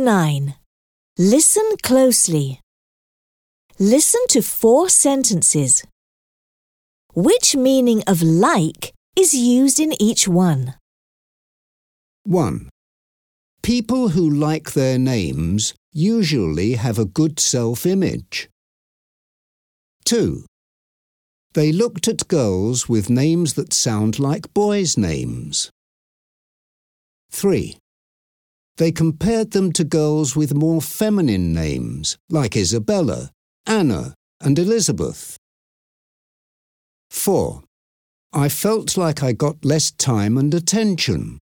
9. Listen closely. Listen to 4 sentences. Which meaning of like is used in each one? 1. People who like their names usually have a good self-image. 2. They looked at girls with names that sound like boys' names. 3. They compared them to girls with more feminine names, like Isabella, Anna, and Elizabeth. 4. I felt like I got less time and attention.